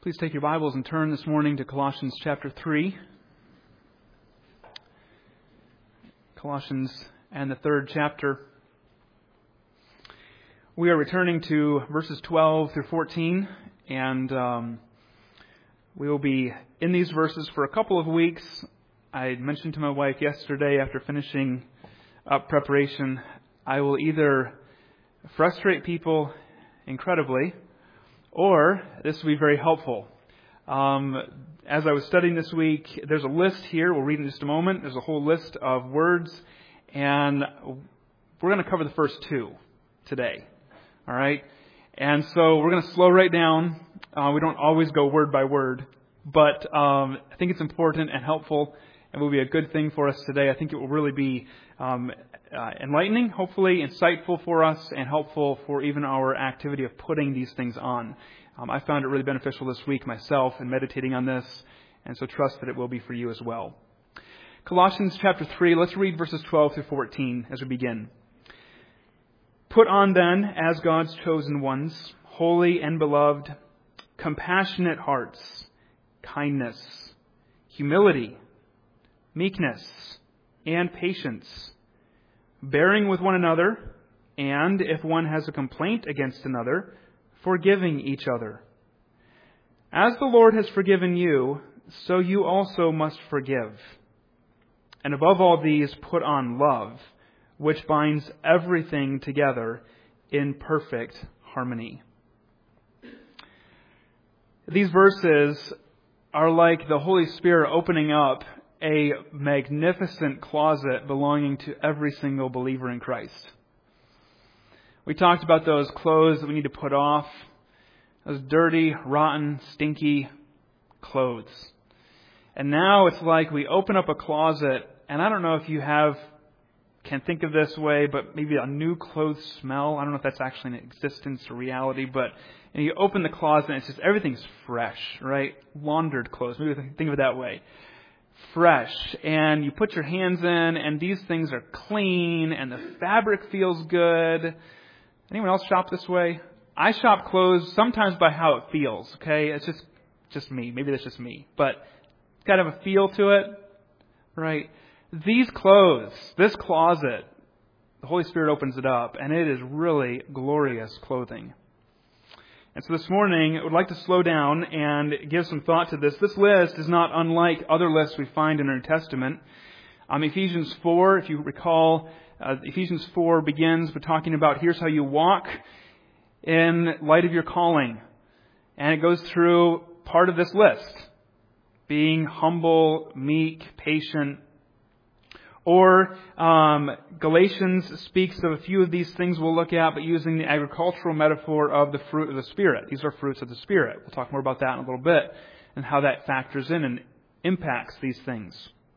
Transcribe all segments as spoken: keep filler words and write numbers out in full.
Please take your Bibles and turn this morning to Colossians chapter three. Colossians and the third chapter. We are returning to verses twelve through fourteen, and um, we will be in these verses for a couple of weeks. I mentioned to my wife yesterday after finishing up preparation, I will either frustrate people incredibly, or this will be very helpful. Um, as I was studying this week, there's a list here. We'll read in just a moment. There's a whole list of words, and we're going to cover the first two today. All right? And so we're going to slow right down. Uh, we don't always go word by word, but um, I think it's important and helpful and will be a good thing for us today. I think it will really be um, uh, enlightening, hopefully insightful for us, and helpful for even our activity of putting these things on. Um, I found it really beneficial this week myself in meditating on this, and so trust that it will be for you as well. Colossians chapter three, let's read verses twelve through fourteen as we begin. Put on then, as God's chosen ones, holy and beloved, compassionate hearts, kindness, humility, meekness, and patience, bearing with one another, and if one has a complaint against another, forgiving each other. As the Lord has forgiven you, so you also must forgive. And above all these, put on love, which binds everything together in perfect harmony. These verses are like the Holy Spirit opening up a magnificent closet belonging to every single believer in Christ. We talked about those clothes that we need to put off, those dirty, rotten, stinky clothes. And now it's like we open up a closet, and I don't know if you have, can think of this way, but maybe a new clothes smell. I don't know if that's actually an existence or reality, but and you open the closet and it's just everything's fresh, right? Laundered clothes. Maybe think of it that way. Fresh. And you put your hands in, and these things are clean, and the fabric feels good. Anyone else shop this way? I shop clothes sometimes by how it feels, okay? It's just just me. Maybe that's just me. But it's got to have a feel to it, right? These clothes, this closet, the Holy Spirit opens it up, and it is really glorious clothing. And so this morning, I would like to slow down and give some thought to this. This list is not unlike other lists we find in the New Testament. Um, Ephesians four, if you recall, uh, Ephesians four begins with talking about here's how you walk in light of your calling. And it goes through part of this list. Being humble, meek, patient. Or um, Galatians speaks of a few of these things we'll look at, but using the agricultural metaphor of the fruit of the Spirit. These are fruits of the Spirit. We'll talk more about that in a little bit and how that factors in and impacts these things.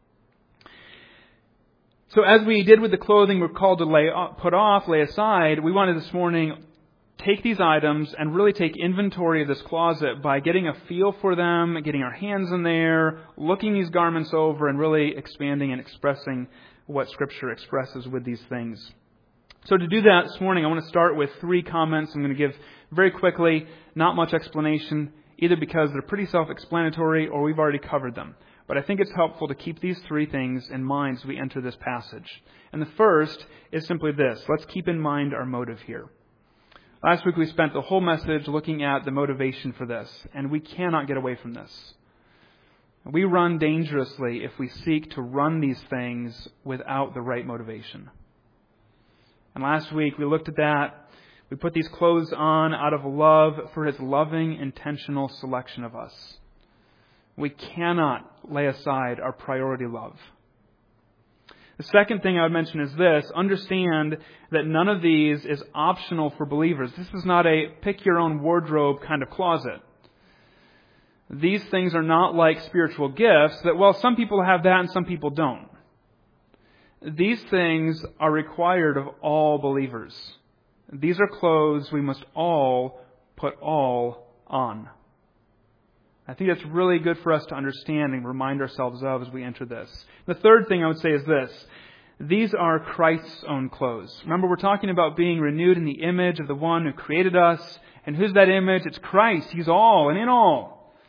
So as we did with the clothing we're called to lay put off, lay aside, we wanted this morning take these items and really take inventory of this closet by getting a feel for them, getting our hands in there, looking these garments over, and really expanding and expressing what Scripture expresses with these things. So to do that this morning, I want to start with three comments I'm going to give very quickly, not much explanation, either because they're pretty self-explanatory or we've already covered them. But I think it's helpful to keep these three things in mind as we enter this passage. And the first is simply this. Let's keep in mind our motive here. Last week we spent the whole message looking at the motivation for this, and we cannot get away from this. We run dangerously if we seek to run these things without the right motivation. And last week we looked at that. We put these clothes on out of love for His loving, intentional selection of us. We cannot lay aside our priority love. The second thing I would mention is this. Understand that none of these is optional for believers. This is not a pick your own wardrobe kind of closet. These things are not like spiritual gifts that, well, some people have that and some people don't. These things are required of all believers. These are clothes we must all put all on. I think that's really good for us to understand and remind ourselves of as we enter this. The third thing I would say is this. These are Christ's own clothes. Remember, we're talking about being renewed in the image of the one who created us. And who's that image? It's Christ. He's all and in all.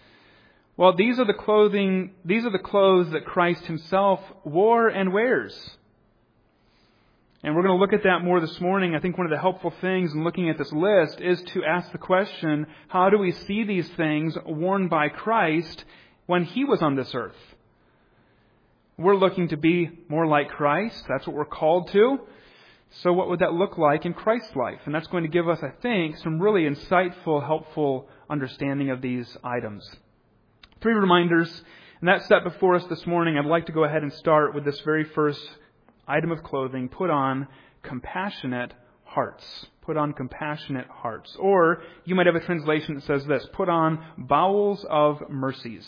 Well, these are the clothing, these are the clothes that Christ himself wore and wears. And we're going to look at that more this morning. I think one of the helpful things in looking at this list is to ask the question, how do we see these things worn by Christ when he was on this earth? We're looking to be more like Christ. That's what we're called to. So what would that look like in Christ's life? And that's going to give us, I think, some really insightful, helpful understanding of these items. Three reminders, and that's set before us this morning. I'd like to go ahead and start with this very first item of clothing. Put on compassionate hearts. Put on compassionate hearts. Or you might have a translation that says this, put on bowels of mercies.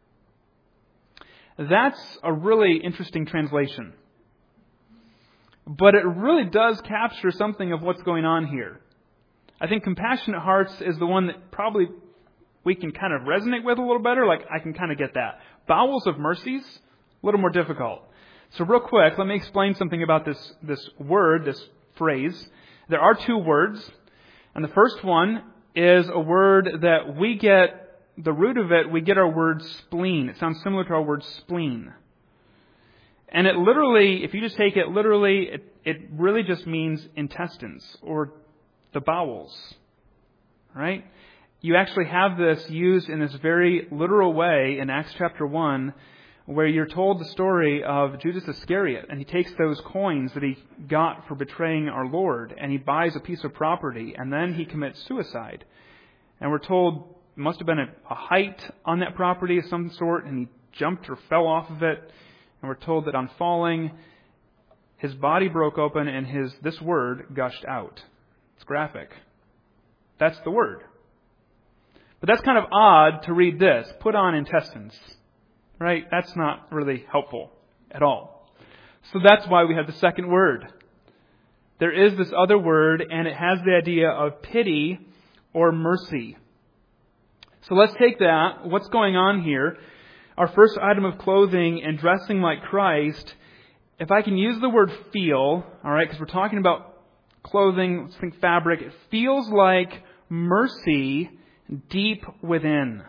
That's a really interesting translation. But it really does capture something of what's going on here. I think compassionate hearts is the one that probably we can kind of resonate with a little better. Like, I can kind of get that. Bowels of mercies, a little more difficult. So real quick, let me explain something about this, this word, this phrase. There are two words. And the first one is a word that we get, the root of it, we get our word spleen. It sounds similar to our word spleen. And it literally, if you just take it literally, it, it really just means intestines or the bowels. Right? You actually have this used in this very literal way in Acts chapter one, where you're told the story of Judas Iscariot, and he takes those coins that he got for betraying our Lord, and he buys a piece of property, and then he commits suicide. And we're told it must have been a, a height on that property of some sort, and he jumped or fell off of it. And we're told that on falling, his body broke open, and his this word gushed out. It's graphic. That's the word. But that's kind of odd to read this. Put on intestines. Right? That's not really helpful at all. So that's why we have the second word. There is this other word, and it has the idea of pity or mercy. So let's take that. What's going on here? Our first item of clothing and dressing like Christ. If I can use the word feel, all right, because we're talking about clothing, let's think fabric. It feels like mercy deep within.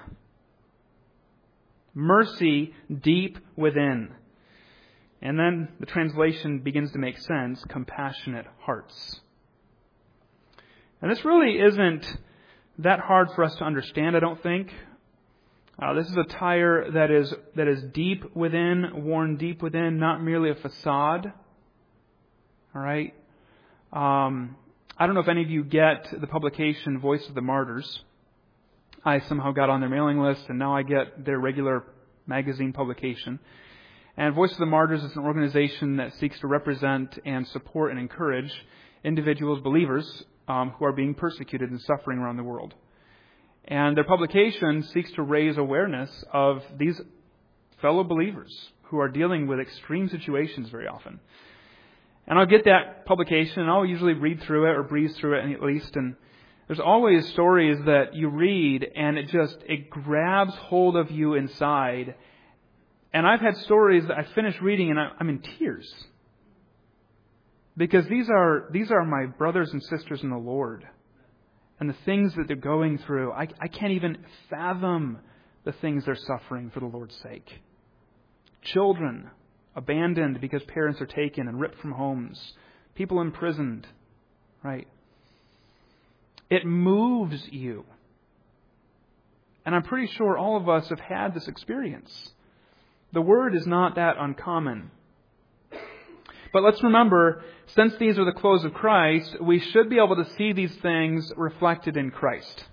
Mercy deep within. And then the translation begins to make sense. Compassionate hearts. And this really isn't that hard for us to understand, I don't think. Uh, this is attire that is that is deep within, worn deep within, not merely a facade. All right? Um, I don't know if any of you get the publication Voice of the Martyrs. I somehow got on their mailing list, and now I get their regular magazine publication. And Voice of the Martyrs is an organization that seeks to represent and support and encourage individuals, believers, um, who are being persecuted and suffering around the world. And their publication seeks to raise awareness of these fellow believers who are dealing with extreme situations very often. And I'll get that publication, and I'll usually read through it or breeze through it at least, and there's always stories that you read and it just, it grabs hold of you inside. And I've had stories that I finish reading and I'm in tears. Because these are, these are my brothers and sisters in the Lord. And the things that they're going through, I, I can't even fathom the things they're suffering for the Lord's sake. Children abandoned because parents are taken and ripped from homes. People imprisoned, right? It moves you. And I'm pretty sure all of us have had this experience. The word is not that uncommon. But let's remember, since these are the clothes of Christ, we should be able to see these things reflected in Christ.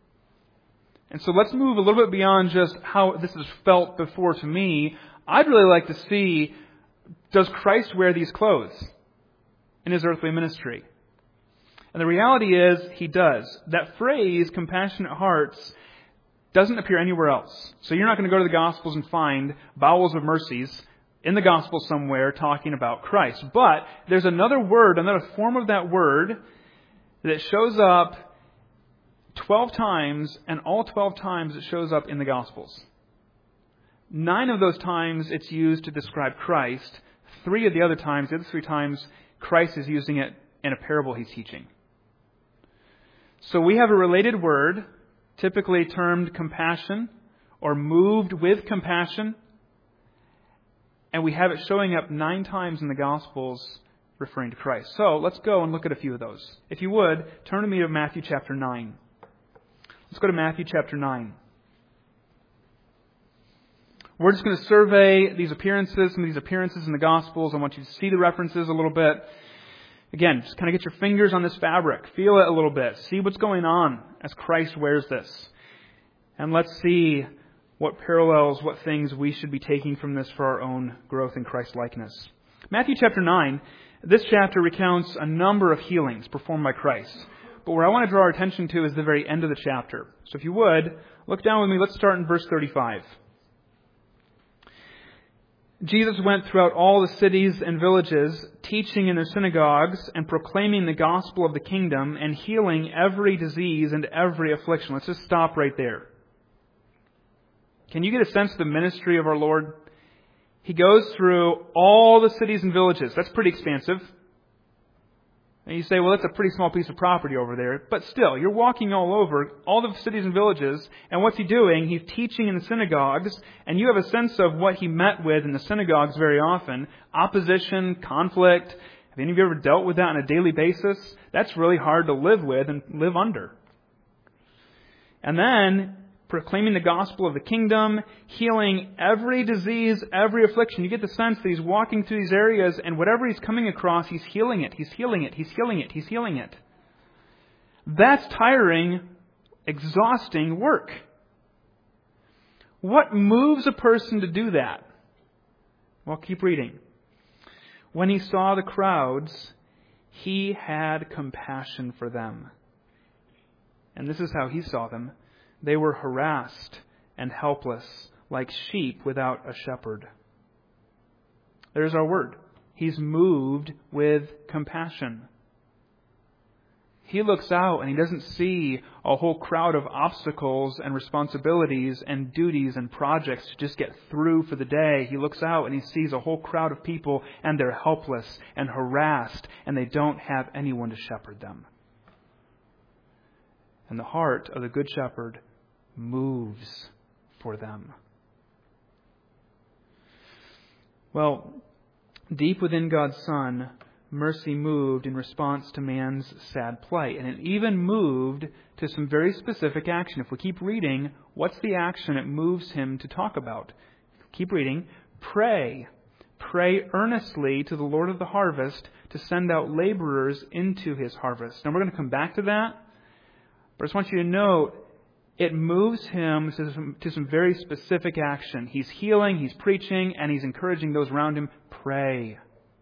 And so let's move a little bit beyond just how this is felt before to me. I'd really like to see, does Christ wear these clothes in His earthly ministry? And the reality is, He does. That phrase, compassionate hearts, doesn't appear anywhere else. So you're not going to go to the Gospels and find bowels of mercies in the Gospel somewhere talking about Christ. But there's another word, another form of that word that shows up twelve times, and all twelve times it shows up in the Gospels. Nine of those times it's used to describe Christ. Three of the other times, the other three times, Christ is using it in a parable He's teaching. So we have a related word, typically termed compassion or moved with compassion. And we have it showing up nine times in the Gospels referring to Christ. So let's go and look at a few of those. If you would, turn to me to Matthew chapter nine. Let's go to Matthew chapter nine. We're just going to survey these appearances, some of these appearances in the Gospels. I want you to see the references a little bit. Again, just kind of get your fingers on this fabric. Feel it a little bit. See what's going on as Christ wears this. And let's see what parallels, what things we should be taking from this for our own growth in Christ-likeness. Matthew chapter nine, this chapter recounts a number of healings performed by Christ. But where I want to draw our attention to is the very end of the chapter. So if you would, look down with me. Let's start in verse thirty-five. Jesus went throughout all the cities and villages, teaching in their synagogues and proclaiming the gospel of the kingdom and healing every disease and every affliction. Let's just stop right there. Can you get a sense of the ministry of our Lord? He goes through all the cities and villages. That's pretty expansive. And you say, well, that's a pretty small piece of property over there. But still, you're walking all over, all the cities and villages, and what's he doing? He's teaching in the synagogues, and you have a sense of what he met with in the synagogues very often. Opposition, conflict. Have any of you ever dealt with that on a daily basis? That's really hard to live with and live under. And then, proclaiming the gospel of the kingdom, healing every disease, every affliction. You get the sense that he's walking through these areas, and whatever he's coming across, he's healing it, he's healing it, he's healing it, he's healing it. That's tiring, exhausting work. What moves a person to do that? Well, keep reading. When he saw the crowds, he had compassion for them. And this is how he saw them. They were harassed and helpless, like sheep without a shepherd. There's our word. He's moved with compassion. He looks out and he doesn't see a whole crowd of obstacles and responsibilities and duties and projects to just get through for the day. He looks out and he sees a whole crowd of people, and they're helpless and harassed, and they don't have anyone to shepherd them. And the heart of the Good Shepherd moves for them. Well, deep within God's Son, mercy moved in response to man's sad plight. And it even moved to some very specific action. If we keep reading, what's the action it moves him to talk about? Keep reading. Pray. Pray earnestly to the Lord of the harvest to send out laborers into his harvest. Now we're going to come back to that. But I just want you to note, it moves him to some, to some very specific action. He's healing, he's preaching, and he's encouraging those around him. Pray.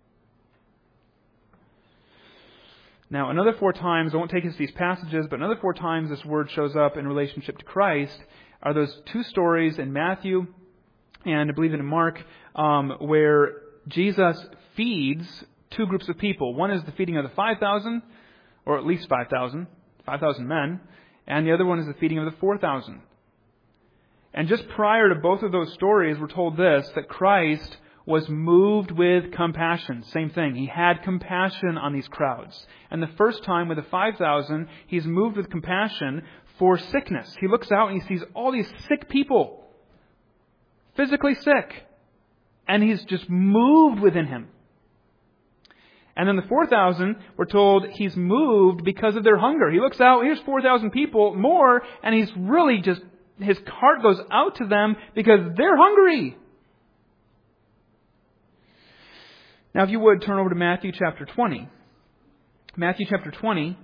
Now, another four times, I won't take us to these passages, but another four times this word shows up in relationship to Christ are those two stories in Matthew and I believe in Mark, um, where Jesus feeds two groups of people. One is the feeding of the five thousand, or at least five thousand. five thousand men, and the other one is the feeding of the four thousand. And just prior to both of those stories, we're told this, that Christ was moved with compassion. Same thing. He had compassion on these crowds. And the first time with the five thousand, he's moved with compassion for sickness. He looks out and he sees all these sick people, physically sick, and he's just moved within him. And then the four thousand, we're told he's moved because of their hunger. He looks out, here's four thousand people more, and he's really just, his heart goes out to them because they're hungry. Now, if you would, turn over to Matthew chapter twenty. Matthew chapter twenty.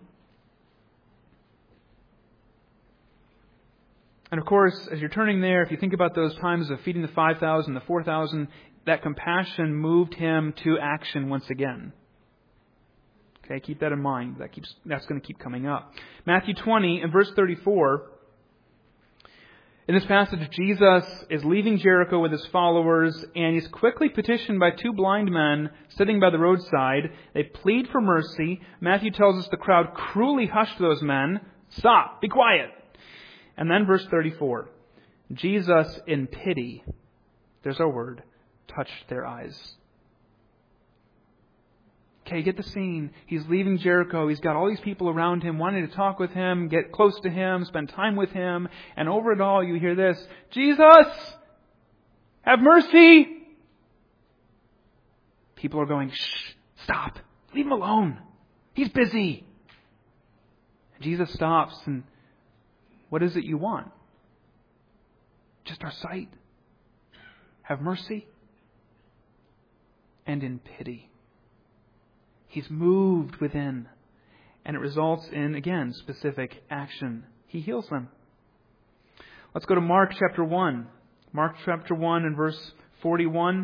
And of course, as you're turning there, if you think about those times of feeding the five thousand, the four thousand, that compassion moved him to action once again. Okay, keep that in mind. That keeps that's going to keep coming up. Matthew twenty and verse thirty-four. In this passage, Jesus is leaving Jericho with his followers, and he's quickly petitioned by two blind men sitting by the roadside. They plead for mercy. Matthew tells us the crowd cruelly hushed those men. Stop, be quiet. And then verse thirty-four. Jesus, in pity, there's our word, touched their eyes. Okay, get the scene. He's leaving Jericho. He's got all these people around him wanting to talk with him, get close to him, spend time with him. And over it all, you hear this, Jesus, have mercy. People are going, shh, stop. Leave him alone. He's busy. And Jesus stops and, what is it you want? Just our sight. Have mercy. And in pity. He's moved within. And it results in, again, specific action. He heals them. Let's go to Mark chapter one. Mark chapter one and verse forty-one.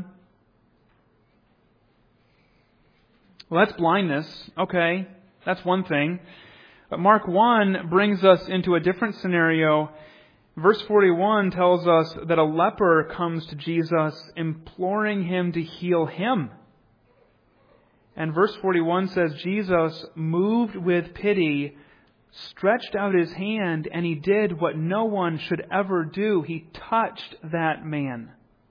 Well, that's blindness. Okay, that's one thing. But Mark one brings us into a different scenario. Verse forty-one tells us that a leper comes to Jesus imploring him to heal him. And verse forty-one says, Jesus, moved with pity, stretched out his hand, and he did what no one should ever do. He touched that man.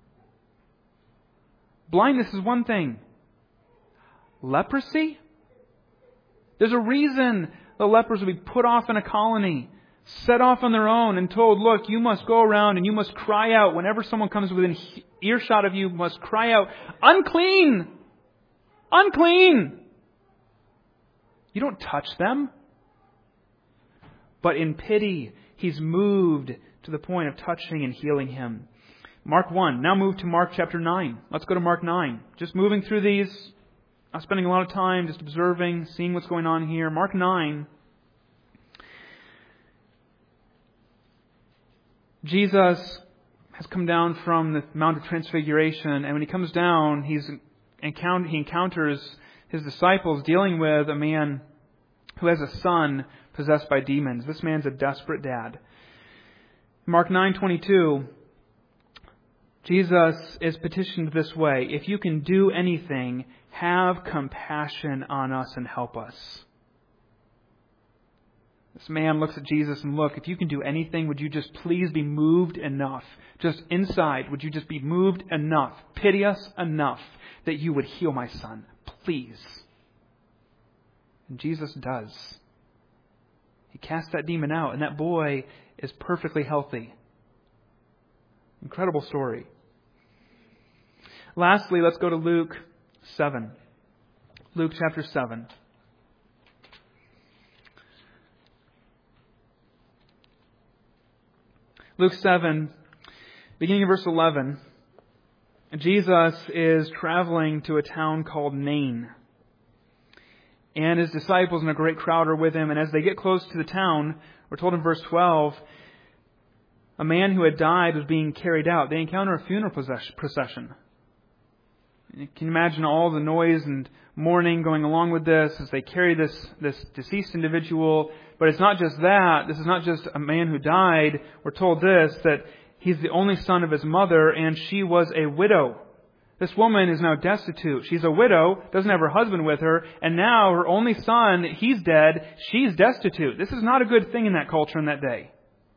Blindness is one thing. Leprosy? There's a reason the lepers will be put off in a colony, set off on their own and told, look, you must go around and you must cry out. Whenever someone comes within earshot of you, you must cry out, unclean! Unclean! You don't touch them. But in pity, he's moved to the point of touching and healing him. Mark one. Now move to Mark chapter nine. Let's go to Mark nine. Just moving through these. Not spending a lot of time just observing, seeing what's going on here. Mark nine. Jesus has come down from the Mount of Transfiguration, and when he comes down, he's encounter, he encounters his disciples dealing with a man who has a son possessed by demons. This man's a desperate dad. Mark nine twenty-two, Jesus is petitioned this way, if you can do anything, have compassion on us and help us. This man looks at Jesus and look, if you can do anything, would you just please be moved enough? Just inside, would you just be moved enough? Pity us enough that you would heal my son. Please. And Jesus does. He casts that demon out, and that boy is perfectly healthy. Incredible story. Lastly, let's go to Luke seven. Luke chapter seven. Luke seven, beginning of verse eleven, Jesus is traveling to a town called Nain. And his disciples and a great crowd are with him. And as they get close to the town, we're told in verse twelve, a man who had died was being carried out. They encounter a funeral procession. You can imagine all the noise and mourning going along with this as they carry this, this deceased individual. But it's not just that. This is not just a man who died. We're told this, that he's the only son of his mother, and she was a widow. This woman is now destitute. She's a widow, doesn't have her husband with her, and now her only son, he's dead, she's destitute. This is not a good thing in that culture in that day.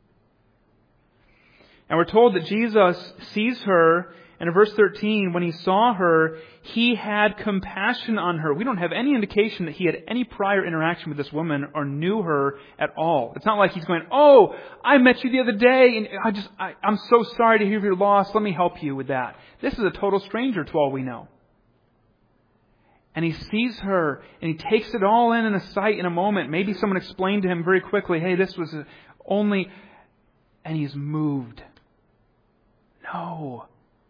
And we're told that Jesus sees her, and in verse thirteen, when he saw her, he had compassion on her. We don't have any indication that he had any prior interaction with this woman or knew her at all. It's not like he's going, oh, I met you the other day, and I just, I, I'm so sorry to hear of your loss. Let me help you with that. This is a total stranger to all we know. And he sees her, and he takes it all in in a sight in a moment. Maybe someone explained to him very quickly, hey, this was only... And he's moved. No.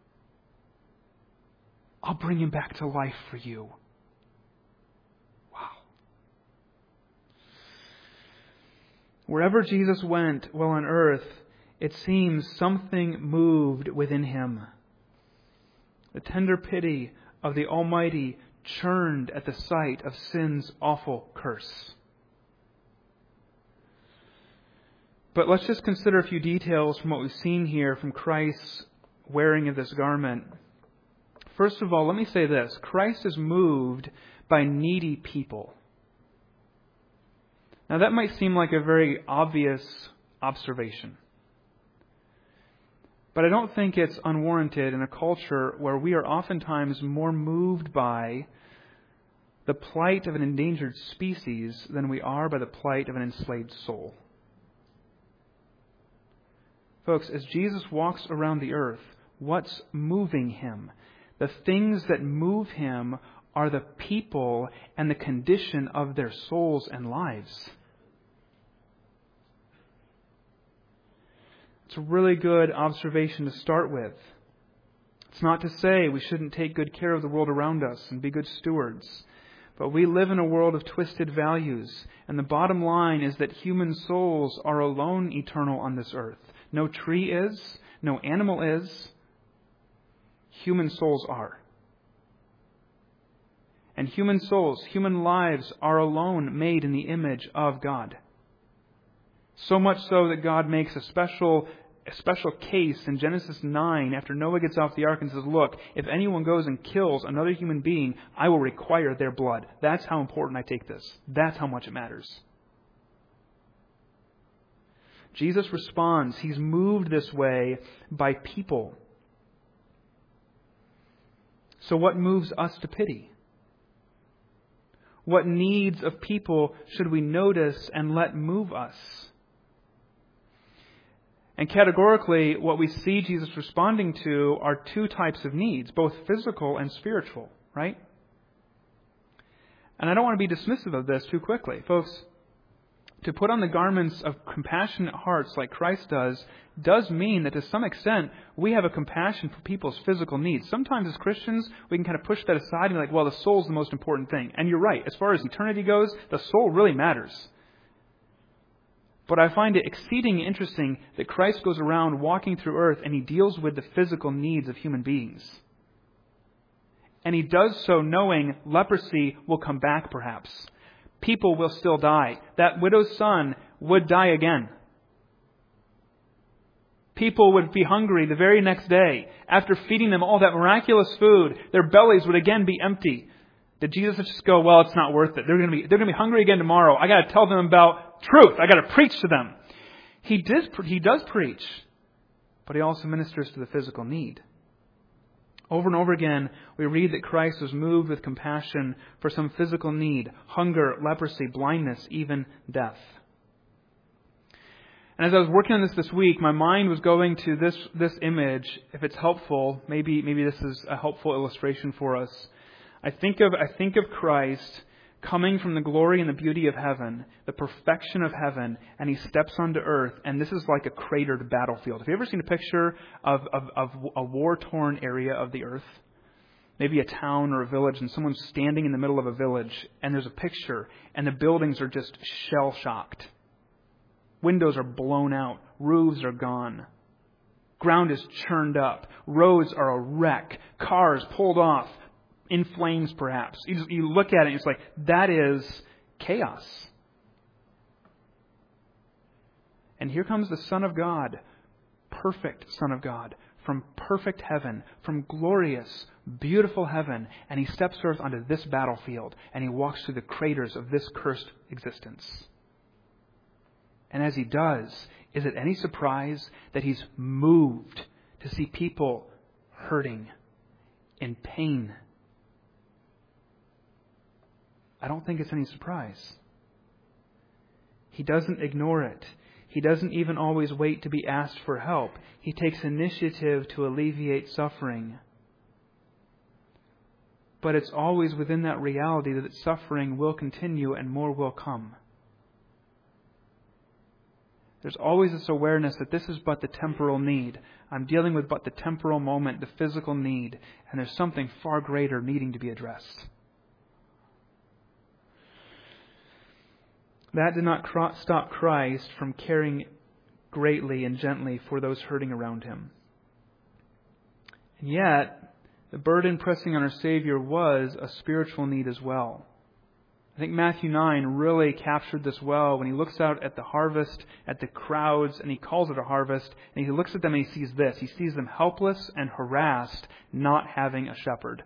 I'll bring him back to life for you. Wow. Wherever Jesus went while on earth, it seems something moved within him. The tender pity of the Almighty churned at the sight of sin's awful curse. But let's just consider a few details from what we've seen here from Christ's wearing of this garment. First of all, let me say this. Christ is moved by needy people. Now that might seem like a very obvious observation. But I don't think it's unwarranted in a culture where we are oftentimes more moved by the plight of an endangered species than we are by the plight of an enslaved soul. Folks, as Jesus walks around the earth, what's moving him? The things that move him are the people and the condition of their souls and lives. It's a really good observation to start with. It's not to say we shouldn't take good care of the world around us and be good stewards. But we live in a world of twisted values. And the bottom line is that human souls are alone eternal on this earth. No tree is. No animal is. Human souls are. And human souls, human lives are alone made in the image of God. So much so that God makes a special, a special case in Genesis nine after Noah gets off the ark and says, look, if anyone goes and kills another human being, I will require their blood. That's how important I take this. That's how much it matters. Jesus responds. He's moved this way by people. So what moves us to pity? What needs of people should we notice and let move us? And categorically, what we see Jesus responding to are two types of needs, both physical and spiritual, right? And I don't want to be dismissive of this too quickly. Folks, to put on the garments of compassionate hearts like Christ does, does mean that to some extent we have a compassion for people's physical needs. Sometimes as Christians, we can kind of push that aside and be like, well, the soul's the most important thing. And you're right. As far as eternity goes, the soul really matters. But I find it exceedingly interesting that Christ goes around walking through earth and He deals with the physical needs of human beings. And He does so knowing leprosy will come back perhaps. People will still die. That widow's son would die again. People would be hungry the very next day. After feeding them all that miraculous food, their bellies would again be empty. Did Jesus just go, well, it's not worth it. They're going to be, they're going to be hungry again tomorrow. I got to tell them about truth. I got to preach to them. He does, he does preach, but He also ministers to the physical need. Over and over again, we read that Christ was moved with compassion for some physical need, hunger, leprosy, blindness, even death. And as I was working on this this week, my mind was going to this this image. If it's helpful, maybe maybe this is a helpful illustration for us. I think of I think of Christ coming from the glory and the beauty of heaven, the perfection of heaven, and He steps onto earth, and this is like a cratered battlefield. Have you ever seen a picture of, of, of a war-torn area of the earth? Maybe a town or a village, and someone's standing in the middle of a village, and there's a picture, and the buildings are just shell-shocked. Windows are blown out. Roofs are gone. Ground is churned up. Roads are a wreck. Cars pulled off. In flames, perhaps. You, just, you look at it and it's like, that is chaos. And here comes the Son of God, perfect Son of God, from perfect heaven, from glorious, beautiful heaven, and He steps earth onto this battlefield, and He walks through the craters of this cursed existence. And as He does, is it any surprise that He's moved to see people hurting, in pain? I don't think it's any surprise. He doesn't ignore it. He doesn't even always wait to be asked for help. He takes initiative to alleviate suffering. But it's always within that reality that suffering will continue and more will come. There's always this awareness that this is but the temporal need. I'm dealing with but the temporal moment, the physical need, and there's something far greater needing to be addressed. That did not stop Christ from caring greatly and gently for those hurting around Him. And yet, the burden pressing on our Savior was a spiritual need as well. I think Matthew nine really captured this well when He looks out at the harvest, at the crowds, and He calls it a harvest, and He looks at them and He sees this. He sees them helpless and harassed, not having a shepherd.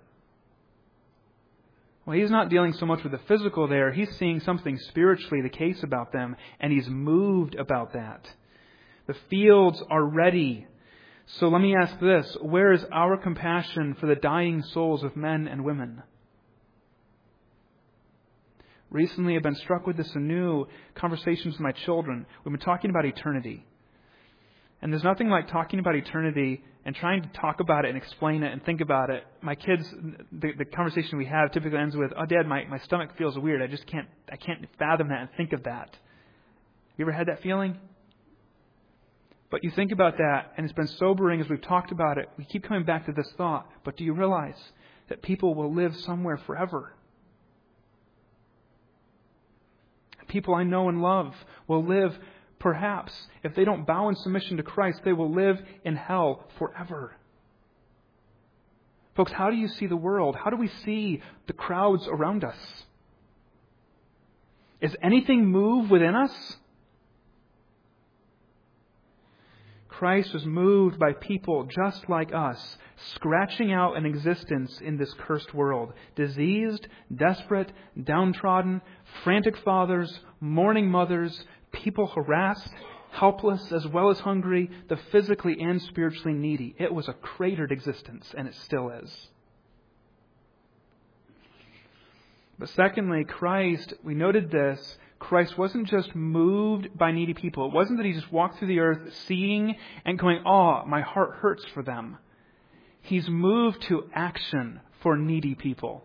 Well, He's not dealing so much with the physical there. He's seeing something spiritually the case about them, and He's moved about that. The fields are ready. So let me ask this. Where is our compassion for the dying souls of men and women? Recently, I've been struck with this anew. Conversations with my children. We've been talking about eternity. And there's nothing like talking about eternity and trying to talk about it and explain it and think about it. My kids, the, the conversation we have typically ends with, "Oh, Dad, my, my stomach feels weird. I just can't, I can't fathom that and think of that." You ever had that feeling? But you think about that, and it's been sobering as we've talked about it. We keep coming back to this thought. But do you realize that people will live somewhere forever? People I know and love will live, perhaps, if they don't bow in submission to Christ, they will live in hell forever. Folks, how do you see the world? How do we see the crowds around us? Is anything move within us? Christ was moved by people just like us, scratching out an existence in this cursed world. Diseased, desperate, downtrodden, frantic fathers, mourning mothers, people harassed, helpless as well as hungry, the physically and spiritually needy. It was a cratered existence, and it still is. But secondly, Christ, we noted this, Christ wasn't just moved by needy people. It wasn't that He just walked through the earth seeing and going, "Oh, my heart hurts for them." He's moved to action for needy people.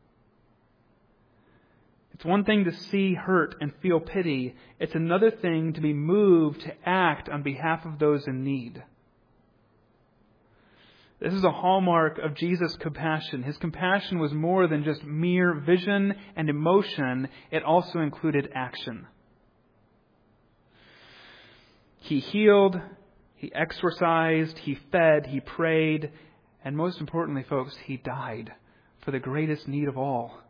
It's one thing to see hurt and feel pity. It's another thing to be moved to act on behalf of those in need. This is a hallmark of Jesus' compassion. His compassion was more than just mere vision and emotion. It also included action. He healed, He exorcised, He fed, He prayed, and most importantly, folks, He died for the greatest need of all.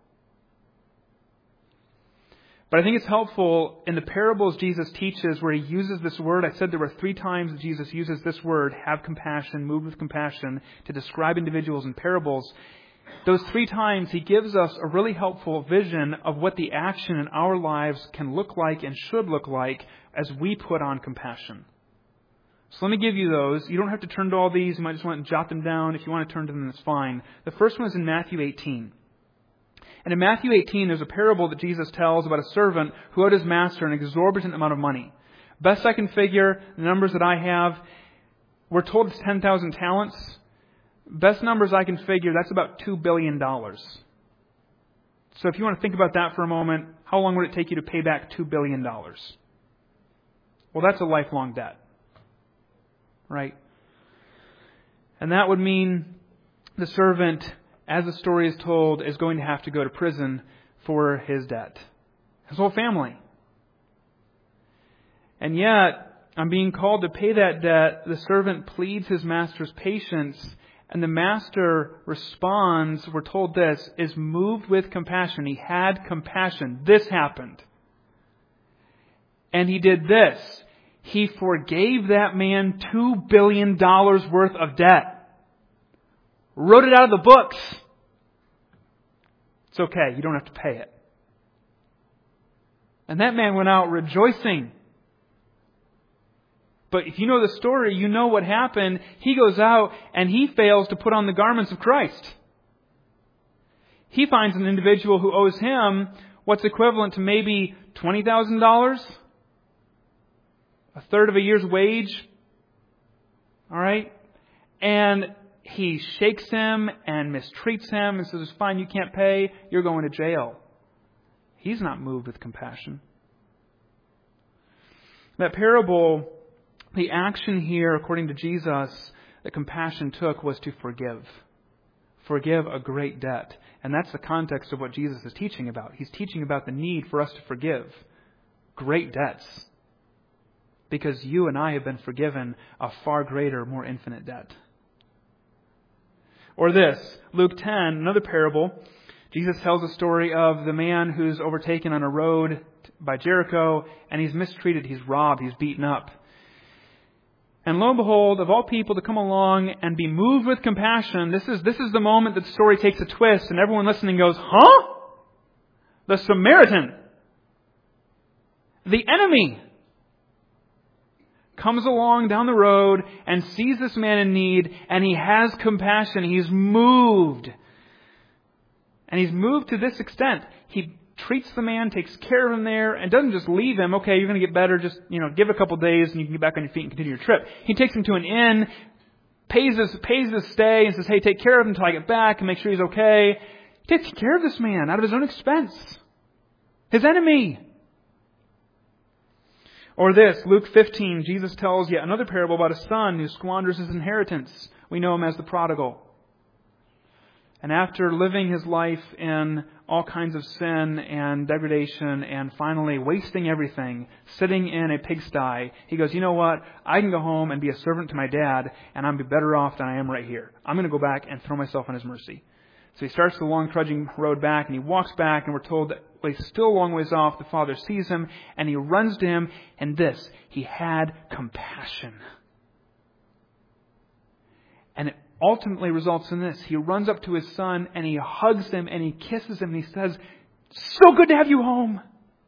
But I think it's helpful in the parables Jesus teaches where He uses this word. I said there were three times that Jesus uses this word, have compassion, move with compassion, to describe individuals in parables. Those three times He gives us a really helpful vision of what the action in our lives can look like and should look like as we put on compassion. So let me give you those. You don't have to turn to all these. You might just want to jot them down. If you want to turn to them, that's fine. The first one is in Matthew eighteen. And in Matthew eighteen, there's a parable that Jesus tells about a servant who owed his master an exorbitant amount of money. Best I can figure, the numbers that I have, we're told it's ten thousand talents. Best numbers I can figure, that's about two billion dollars. So if you want to think about that for a moment, how long would it take you to pay back two billion dollars? Well, that's a lifelong debt. Right? And that would mean the servant, as the story is told, is going to have to go to prison for his debt. His whole family. And yet, on being called to pay that debt, the servant pleads his master's patience, and the master responds, we're told this, is moved with compassion. He had compassion. This happened. And he did this. He forgave that man two billion dollars worth of debt. Wrote it out of the books. It's okay. You don't have to pay it. And that man went out rejoicing. But if you know the story, you know what happened. He goes out and he fails to put on the garments of Christ. He finds an individual who owes him what's equivalent to maybe twenty thousand dollars. A third of a year's wage. All right? And he shakes him and mistreats him and says, "Fine, you can't pay. You're going to jail." He's not moved with compassion. That parable, the action here, according to Jesus, that compassion took was to forgive. Forgive a great debt. And that's the context of what Jesus is teaching about. He's teaching about the need for us to forgive great debts. Because you and I have been forgiven a far greater, more infinite debt. Or this, Luke ten, another parable. Jesus tells a story of the man who's overtaken on a road by Jericho, and he's mistreated, he's robbed, he's beaten up. And lo and behold, of all people to come along and be moved with compassion, this is, this is the moment that the story takes a twist, and everyone listening goes, "Huh? The Samaritan, the enemy, comes along down the road and sees this man in need, and he has compassion. He's moved. And he's moved to this extent. He treats the man, takes care of him there, and doesn't just leave him, okay, you're going to get better, just, you know, give a couple days and you can get back on your feet and continue your trip. He takes him to an inn, pays his, pays his stay, and says, hey, take care of him until I get back and make sure he's okay. He takes care of this man out of his own expense. His enemy. Or this, Luke fifteen, Jesus tells yet another parable about a son who squanders his inheritance. We know him as the prodigal. And after living his life in all kinds of sin and degradation and finally wasting everything, sitting in a pigsty, he goes, you know what? I can go home and be a servant to my dad, and I'm be better off than I am right here. I'm going to go back and throw myself on his mercy. So he starts the long trudging road back, and he walks back, and we're told that well, he's still a long ways off. The father sees him, and he runs to him, and this, he had compassion. And it ultimately results in this. He runs up to his son, and he hugs him, and he kisses him, and he says, so good to have you home.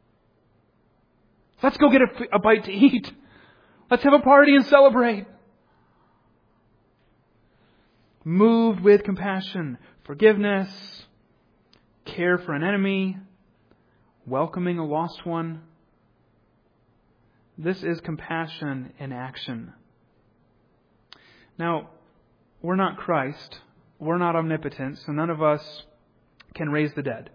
Let's go get a, a bite to eat. Let's have a party and celebrate. Moved with compassion, forgiveness, care for an enemy, welcoming a lost one. This is compassion in action. Now, we're not Christ. We're not omnipotent, so none of us can raise the dead.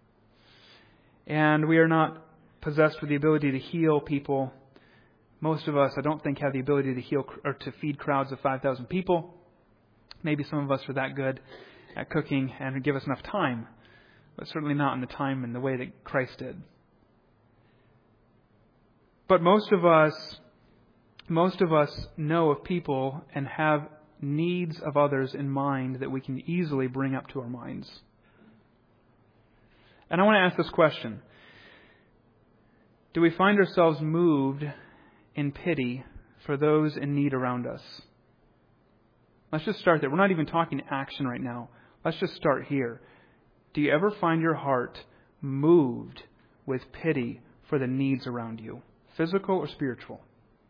And we are not possessed with the ability to heal people. Most of us, I don't think, have the ability to heal or to feed crowds of five thousand people. Maybe some of us are that good at cooking and give us enough time, but certainly not in the time and the way that Christ did. But most of us, most of us know of people and have needs of others in mind that we can easily bring up to our minds. And I want to ask this question. Do we find ourselves moved in pity for those in need around us? Let's just start there. We're not even talking action right now. Let's just start here. Do you ever find your heart moved with pity for the needs around you, physical or spiritual?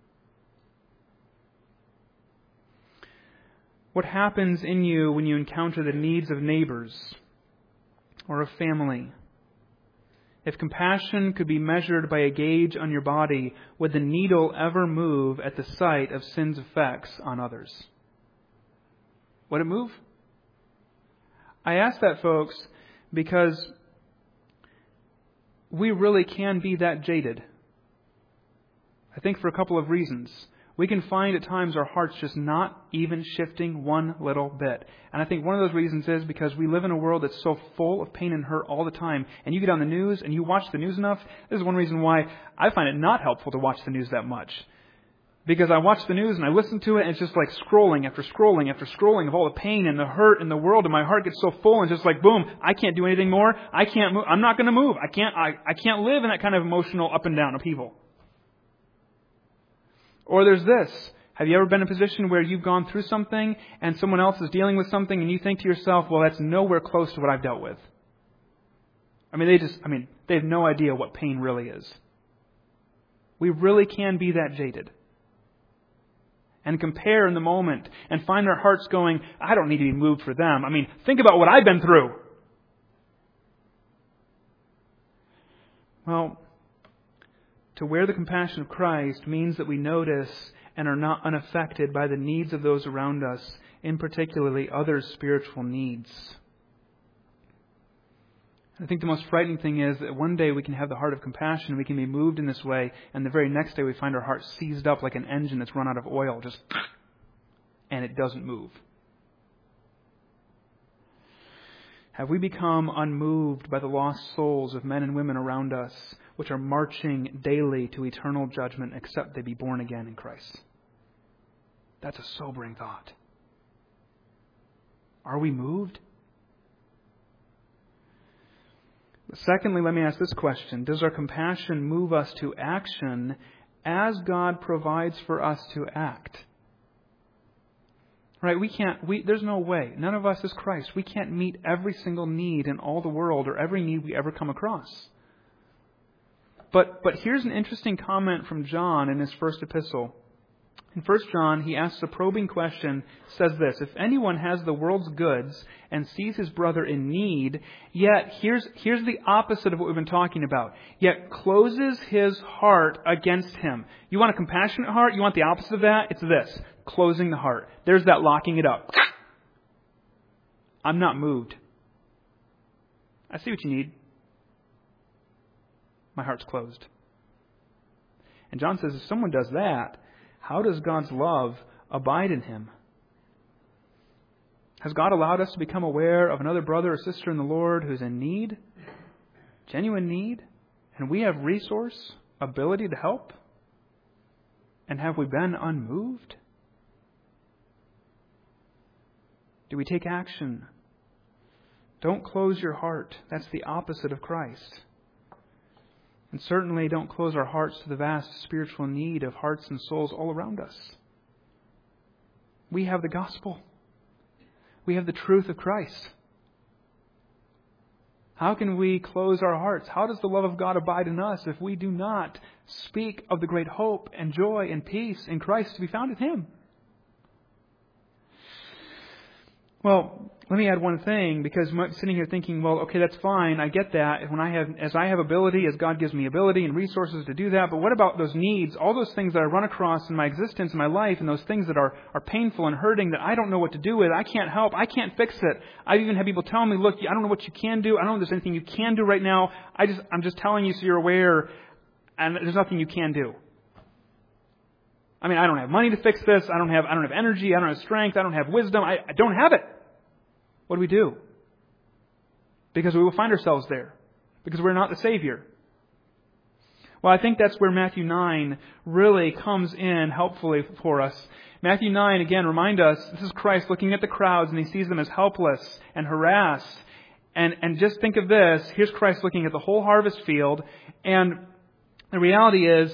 What happens in you when you encounter the needs of neighbors or of family? If compassion could be measured by a gauge on your body, would the needle ever move at the sight of sin's effects on others? Would it move? I ask that, folks, because we really can be that jaded. I think for a couple of reasons. We can find at times our hearts just not even shifting one little bit. And I think one of those reasons is because we live in a world that's so full of pain and hurt all the time. And you get on the news and you watch the news enough. This is one reason why I find it not helpful to watch the news that much. Because I watch the news and I listen to it and it's just like scrolling after scrolling after scrolling of all the pain and the hurt in the world, and my heart gets so full and just like, boom, I can't do anything more. I can't move. I'm not going to move. I can't, I, I can't live in that kind of emotional up and down upheaval. Or there's this. Have you ever been in a position where you've gone through something and someone else is dealing with something and you think to yourself, well, that's nowhere close to what I've dealt with? I mean, they just, I mean, they have no idea what pain really is. We really can be that jaded. And compare in the moment and find our hearts going, I don't need to be moved for them. I mean, think about what I've been through. Well, to wear the compassion of Christ means that we notice and are not unaffected by the needs of those around us, in particularly others' spiritual needs. I think the most frightening thing is that one day we can have the heart of compassion, we can be moved in this way, and the very next day we find our heart seized up like an engine that's run out of oil, just and it doesn't move. Have we become unmoved by the lost souls of men and women around us, which are marching daily to eternal judgment, except they be born again in Christ? That's a sobering thought. Are we moved? Secondly, let me ask this question. Does our compassion move us to action as God provides for us to act? Right? We can't, we, there's no way. None of us is Christ. We can't meet every single need in all the world or every need we ever come across. But, but here's an interesting comment from John in his first epistle. In First John, he asks a probing question, says this, if anyone has the world's goods and sees his brother in need, yet, here's, here's the opposite of what we've been talking about, yet closes his heart against him. You want a compassionate heart? You want the opposite of that? It's this, closing the heart. There's that locking it up. I'm not moved. I see what you need. My heart's closed. And John says if someone does that, how does God's love abide in him? Has God allowed us to become aware of another brother or sister in the Lord who's in need? Genuine need? And we have resource, ability to help? And have we been unmoved? Do we take action? Don't close your heart. That's the opposite of Christ. And certainly don't close our hearts to the vast spiritual need of hearts and souls all around us. We have the gospel. We have the truth of Christ. How can we close our hearts? How does the love of God abide in us if we do not speak of the great hope and joy and peace in Christ to be found in Him? Well, let me add one thing, because I'm sitting here thinking, well, okay, that's fine. I get that. When I have, as I have ability, as God gives me ability and resources to do that. But what about those needs, all those things that I run across in my existence, in my life, and those things that are, are painful and hurting that I don't know what to do with? I can't help. I can't fix it. I've even had people tell me, look, I don't know what you can do. I don't know if there's anything you can do right now. I just, I'm just telling you so you're aware, and there's nothing you can do. I mean, I don't have money to fix this. I don't have, I don't have energy. I don't have strength. I don't have wisdom. I, I don't have it. What do we do? Because we will find ourselves there. Because we're not the Savior. Well, I think that's where Matthew nine really comes in helpfully for us. Matthew nine, again, remind us, this is Christ looking at the crowds and He sees them as helpless and harassed. And, and just think of this. Here's Christ looking at the whole harvest field. And the reality is,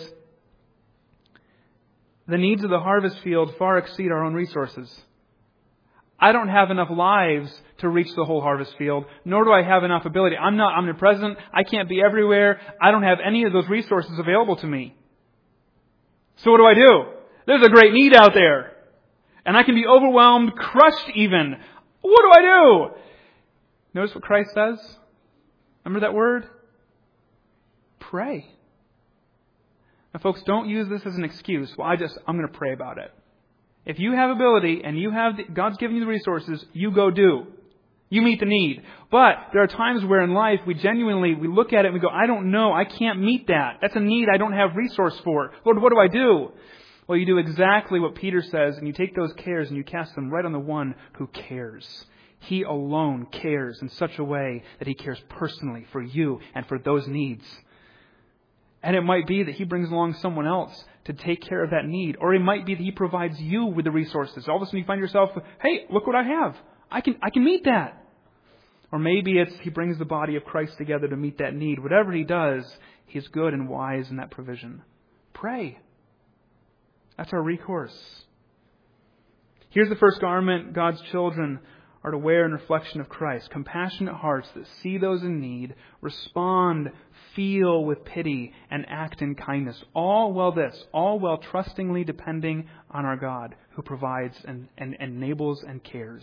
the needs of the harvest field far exceed our own resources. I don't have enough lives to reach the whole harvest field, nor do I have enough ability. I'm not omnipresent. I can't be everywhere. I don't have any of those resources available to me. So what do I do? There's a great need out there. And I can be overwhelmed, crushed even. What do I do? Notice what Christ says? Remember that word? Pray. Now folks, don't use this as an excuse. Well, I just, I'm going to pray about it. If you have ability and you have the, God's given you the resources, you go do. You meet the need. But there are times where in life we genuinely, we look at it and we go, I don't know, I can't meet that. That's a need I don't have resource for. Lord, what do I do? Well, you do exactly what Peter says, and you take those cares and you cast them right on the one who cares. He alone cares in such a way that He cares personally for you and for those needs. And it might be that He brings along someone else to take care of that need. Or it might be that He provides you with the resources. All of a sudden you find yourself, hey, look what I have. I can I can meet that. Or maybe it's He brings the body of Christ together to meet that need. Whatever He does, He's good and wise in that provision. Pray. That's our recourse. Here's the first garment God's children are to wear in reflection of Christ. Compassionate hearts that see those in need, respond, feel with pity, and act in kindness. All while this, all while trustingly depending on our God who provides and, and enables and cares.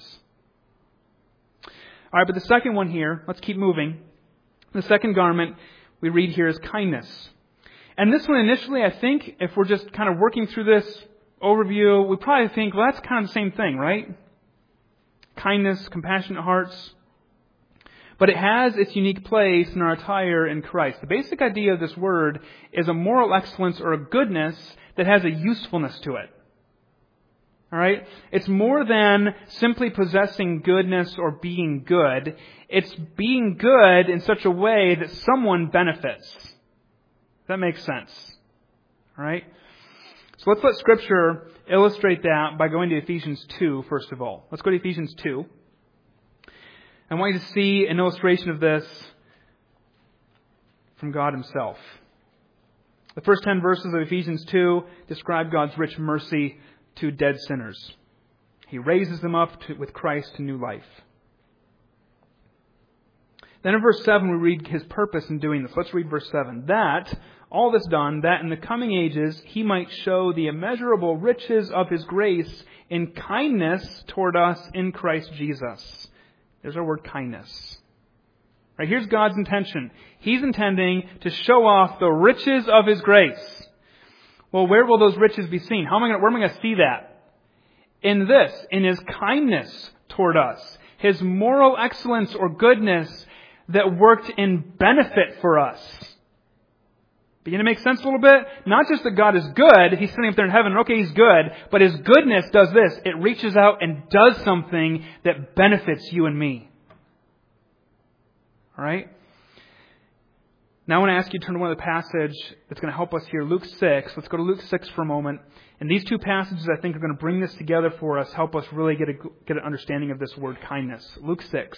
All right, but the second one here, let's keep moving. The second garment we read here is kindness. And this one initially, I think, if we're just kind of working through this overview, we probably think, well, that's kind of the same thing, right? Kindness, compassionate hearts. But it has its unique place in our attire in Christ. The basic idea of this word is a moral excellence or a goodness that has a usefulness to it. All right? It's more than simply possessing goodness or being good. It's being good in such a way that someone benefits. That makes sense. All right? So let's let Scripture illustrate that by going to Ephesians two, first of all. Let's go to Ephesians two. I want you to see an illustration of this from God Himself. The first ten verses of Ephesians two describe God's rich mercy to dead sinners. He raises them up to, with Christ to new life. Then in verse seven we read His purpose in doing this. Let's read verse seven. That, all this done, that in the coming ages He might show the immeasurable riches of His grace in kindness toward us in Christ Jesus. There's our word kindness. Right, here's God's intention. He's intending to show off the riches of His grace. Well, where will those riches be seen? How am I going to, where am I going to see that? In this, in His kindness toward us. His moral excellence or goodness that worked in benefit for us. Begin to make sense a little bit? Not just that God is good, He's sitting up there in heaven, and okay, He's good, but His goodness does this. It reaches out and does something that benefits you and me. Alright? Now I want to ask you to turn to one of the passage that's going to help us here, Luke six. Let's go to Luke six for a moment. And these two passages I think are going to bring this together for us, help us really get a, get an understanding of this word kindness. Luke six.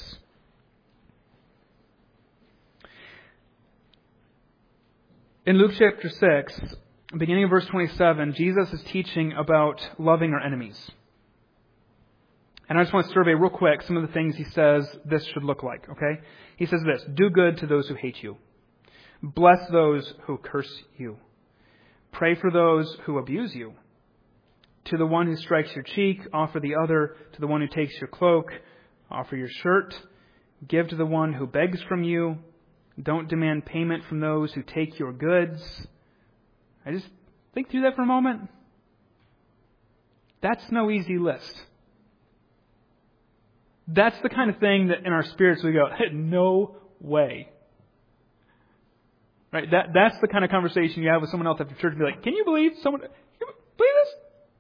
In Luke chapter six, beginning of verse twenty-seven, Jesus is teaching about loving our enemies. And I just want to survey real quick some of the things He says this should look like, okay? He says this: do good to those who hate you. Bless those who curse you. Pray for those who abuse you. To the one who strikes your cheek, offer the other. To the one who takes your cloak, offer your shirt. Give to the one who begs from you. Don't demand payment from those who take your goods. I just think through that for a moment. That's no easy list. That's the kind of thing that in our spirits we go, no way. Right? That that's the kind of conversation you have with someone else after church and be like, can you believe someone can you believe this?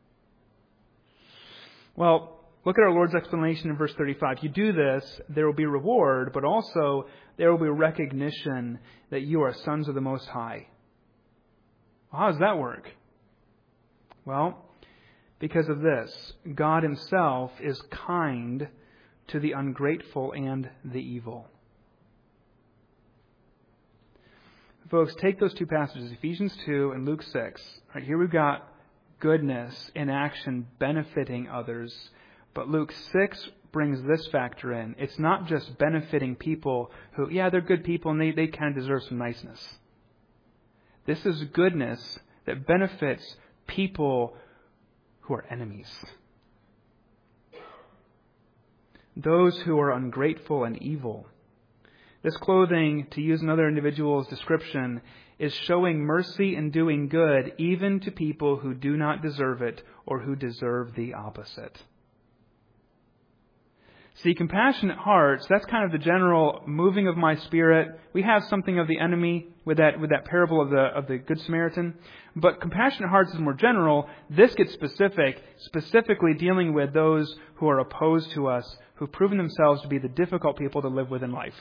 Well, look at our Lord's explanation in verse thirty-five. You do this, there will be reward, but also there will be recognition that you are sons of the Most High. Well, how does that work? Well, because of this. God Himself is kind to the ungrateful and the evil. Folks, take those two passages, Ephesians two and Luke six. Right, here we've got goodness in action benefiting others. But Luke six brings this factor in. It's not just benefiting people who, yeah, they're good people and they, they kind of deserve some niceness. This is goodness that benefits people who are enemies. Those who are ungrateful and evil. This clothing, to use another individual's description, is showing mercy and doing good even to people who do not deserve it or who deserve the opposite. See, compassionate hearts, that's kind of the general moving of my spirit. We have something of the enemy with that with that parable of the of the Good Samaritan. But compassionate hearts is more general. This gets specific, specifically dealing with those who are opposed to us, who've proven themselves to be the difficult people to live with in life.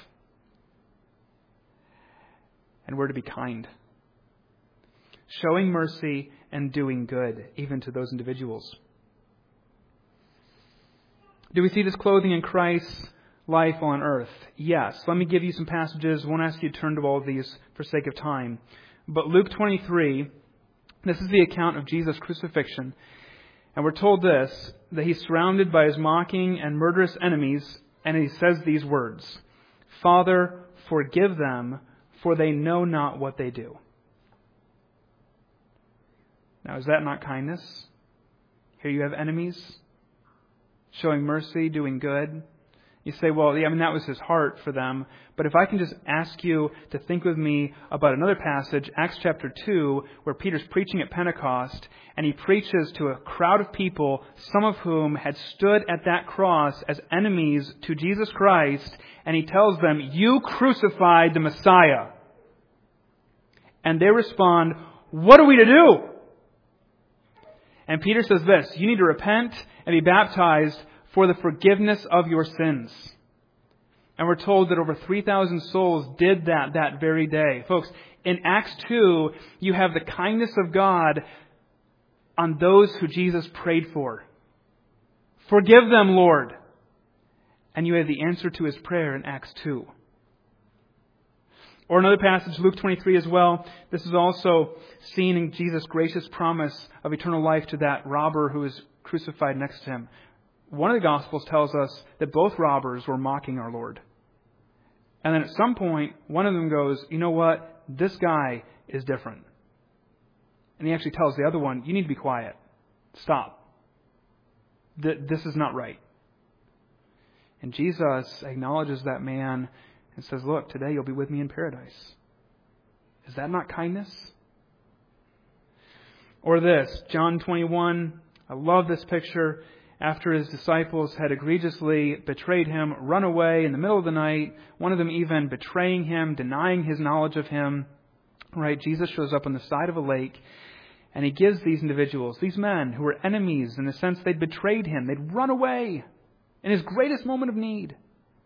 And we're to be kind. Showing mercy and doing good, even to those individuals. Do we see this clothing in Christ's life on earth? Yes. Let me give you some passages. I won't ask you to turn to all of these for sake of time. But Luke twenty-three, this is the account of Jesus' crucifixion. And we're told this, that He's surrounded by His mocking and murderous enemies, and He says these words, Father, forgive them, for they know not what they do. Now, is that not kindness? Here you have enemies showing mercy, doing good. You say, well, yeah, I mean, that was His heart for them. But if I can just ask you to think with me about another passage, Acts chapter two, where Peter's preaching at Pentecost, and he preaches to a crowd of people, some of whom had stood at that cross as enemies to Jesus Christ, and he tells them, you crucified the Messiah. And they respond, what are we to do? And Peter says this, you need to repent and be baptized for the forgiveness of your sins. And we're told that over three thousand souls did that that very day. Folks, in Acts two, you have the kindness of God on those who Jesus prayed for. Forgive them, Lord. And you have the answer to His prayer in Acts two. Or another passage, Luke twenty-three as well. This is also seen in Jesus' gracious promise of eternal life to that robber who is crucified next to Him. One of the Gospels tells us that both robbers were mocking our Lord. And then at some point, one of them goes, you know what? This guy is different. And he actually tells the other one, you need to be quiet. Stop. Th- this is not right. And Jesus acknowledges that man and says, look, today you'll be with me in paradise. Is that not kindness? Or this, John twenty-one, I love this picture. After his disciples had egregiously betrayed him, run away in the middle of the night, one of them even betraying him, denying his knowledge of him, right? Jesus shows up on the side of a lake, and he gives these individuals, these men who were enemies in the sense they'd betrayed him, they'd run away in his greatest moment of need.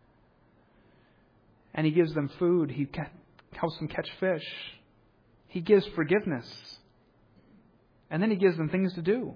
And he gives them food. He helps them catch fish. He gives forgiveness. And then he gives them things to do.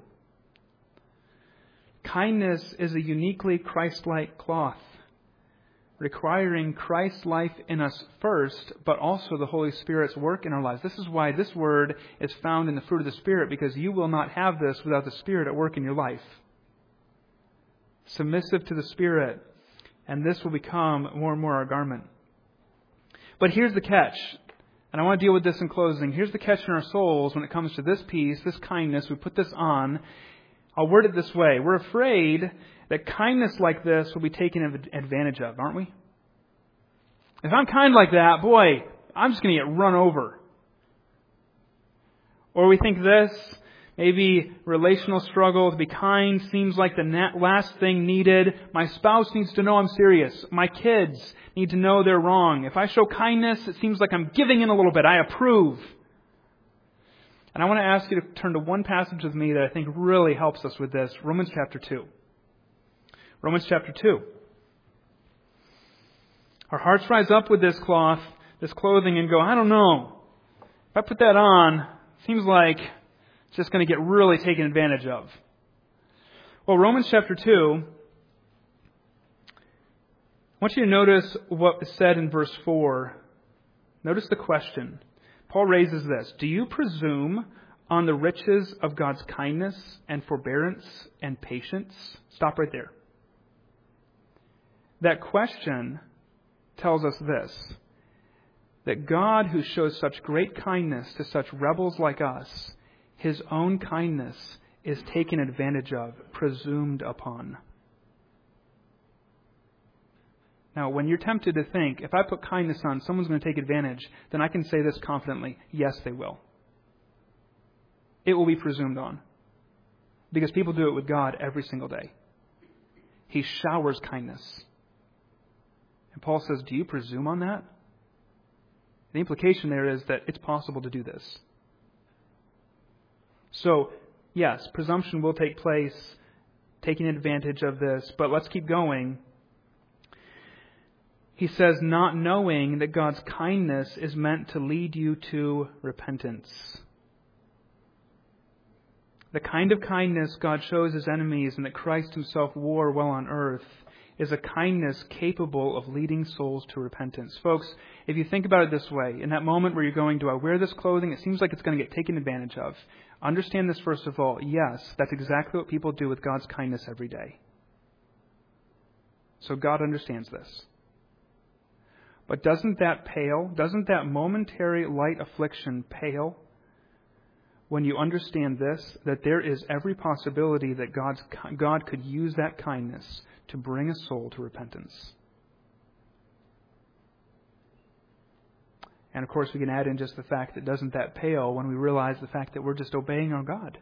Kindness is a uniquely Christ-like cloth, requiring Christ's life in us first, but also the Holy Spirit's work in our lives. This is why this word is found in the fruit of the Spirit, because you will not have this without the Spirit at work in your life. Submissive to the Spirit, and this will become more and more our garment. But here's the catch, and I want to deal with this in closing. Here's the catch in our souls when it comes to this peace, this kindness. We put this on. I'll word it this way. We're afraid that kindness like this will be taken advantage of, aren't we? If I'm kind like that, boy, I'm just going to get run over. Or we think this, maybe relational struggle, to be kind seems like the last thing needed. My spouse needs to know I'm serious. My kids need to know they're wrong. If I show kindness, it seems like I'm giving in a little bit. I approve. And I want to ask you to turn to one passage with me that I think really helps us with this. Romans chapter two. Romans chapter two. Our hearts rise up with this cloth, this clothing, and go, I don't know. If I put that on, it seems like it's just going to get really taken advantage of. Well, Romans chapter two, I want you to notice what is said in verse four. Notice the question. Paul raises this. Do you presume on the riches of God's kindness and forbearance and patience? Stop right there. That question tells us this, that God, who shows such great kindness to such rebels like us, His own kindness is taken advantage of, presumed upon. Now, when you're tempted to think, if I put kindness on, someone's going to take advantage, then I can say this confidently, yes, they will. It will be presumed on. Because people do it with God every single day. He showers kindness. And Paul says, do you presume on that? The implication there is that it's possible to do this. So, yes, presumption will take place, taking advantage of this, but let's keep going. He says, not knowing that God's kindness is meant to lead you to repentance. The kind of kindness God shows His enemies and that Christ Himself wore while on earth is a kindness capable of leading souls to repentance. Folks, if you think about it this way, in that moment where you're going, do I wear this clothing? It seems like it's going to get taken advantage of. Understand this first of all. Yes, that's exactly what people do with God's kindness every day. So God understands this. But doesn't that pale? Doesn't that momentary light affliction pale when you understand this, that there is every possibility that God's, God could use that kindness to bring a soul to repentance? And of course, we can add in just the fact that doesn't that pale when we realize the fact that we're just obeying our God.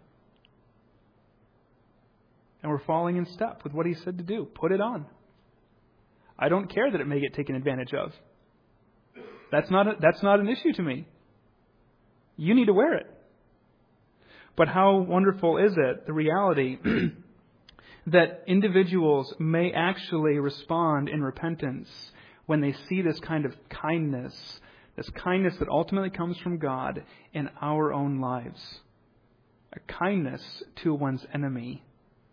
And we're falling in step with what He said to do. Put it on. I don't care that it may get taken advantage of. That's not a, that's not an issue to me. You need to wear it. But how wonderful is it, the reality, that individuals may actually respond in repentance when they see this kind of kindness, this kindness that ultimately comes from God in our own lives. A kindness to one's enemy.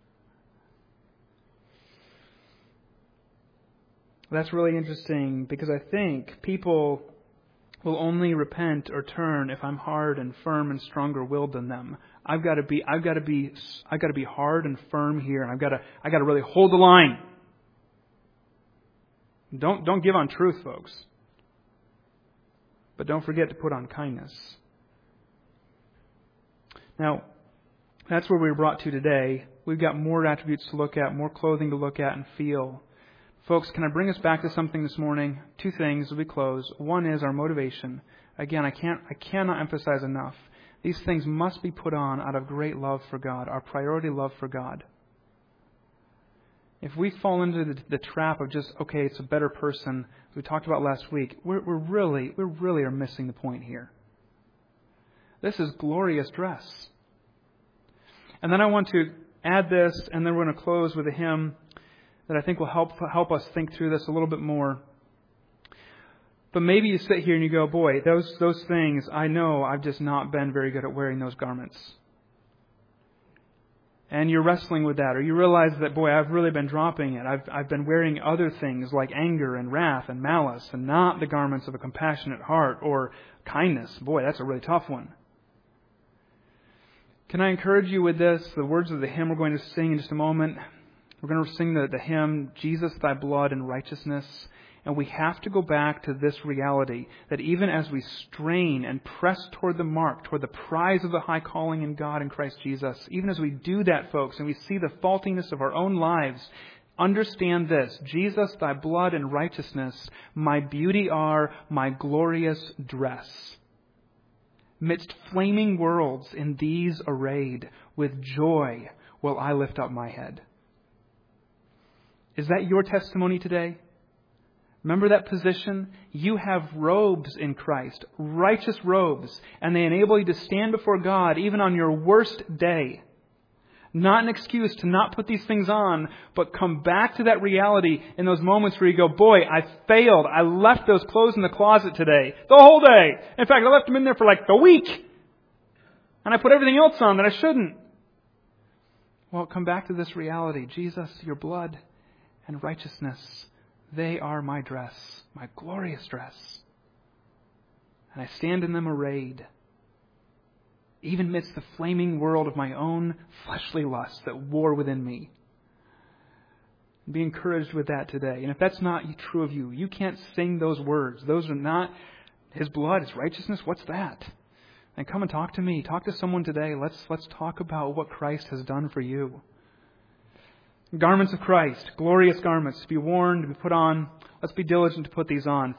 That's really interesting because I think people will only repent or turn if I'm hard and firm and stronger-willed than them. I've got to be, I've got to be, I've got to be hard and firm here, and I've got to, I've got to really hold the line. Don't, don't give on truth, folks. But don't forget to put on kindness. Now, that's where we were brought to today. We've got more attributes to look at, more clothing to look at and feel. Folks, can I bring us back to something this morning? Two things as we close. One is our motivation. Again, I can't, I cannot emphasize enough. These things must be put on out of great love for God, our priority love for God. If we fall into the, the trap of just, okay, it's a better person, as we talked about last week, we're, we're really, we really are missing the point here. This is glorious dress. And then I want to add this, and then we're going to close with a hymn that I think will help help us think through this a little bit more. But maybe you sit here and you go, boy, those those things, I know I've just not been very good at wearing those garments. And you're wrestling with that, or you realize that, boy, I've really been dropping it. I've I've been wearing other things like anger and wrath and malice, and not the garments of a compassionate heart or kindness. Boy, that's a really tough one. Can I encourage you with this? The words of the hymn we're going to sing in just a moment. We're going to sing the, the hymn, Jesus, Thy Blood and Righteousness. And we have to go back to this reality that even as we strain and press toward the mark, toward the prize of the high calling in God in Christ Jesus, even as we do that, folks, and we see the faultiness of our own lives, understand this: Jesus, Thy blood and righteousness, my beauty are, my glorious dress. Midst flaming worlds in these arrayed, with joy will I lift up my head. Is that your testimony today? Remember that position? You have robes in Christ, righteous robes, and they enable you to stand before God even on your worst day. Not an excuse to not put these things on, but come back to that reality in those moments where you go, boy, I failed. I left those clothes in the closet today, the whole day. In fact, I left them in there for like a week. And I put everything else on that I shouldn't. Well, come back to this reality. Jesus, your blood and righteousness, they are my dress, my glorious dress. And I stand in them arrayed, even amidst the flaming world of my own fleshly lusts that war within me. Be encouraged with that today. And if that's not true of you, you can't sing those words. Those are not His blood, His righteousness. What's that? And come and talk to me. Talk to someone today. Let's let's talk about what Christ has done for you. Garments of Christ, glorious garments to be worn, to be put on. Let's be diligent to put these on.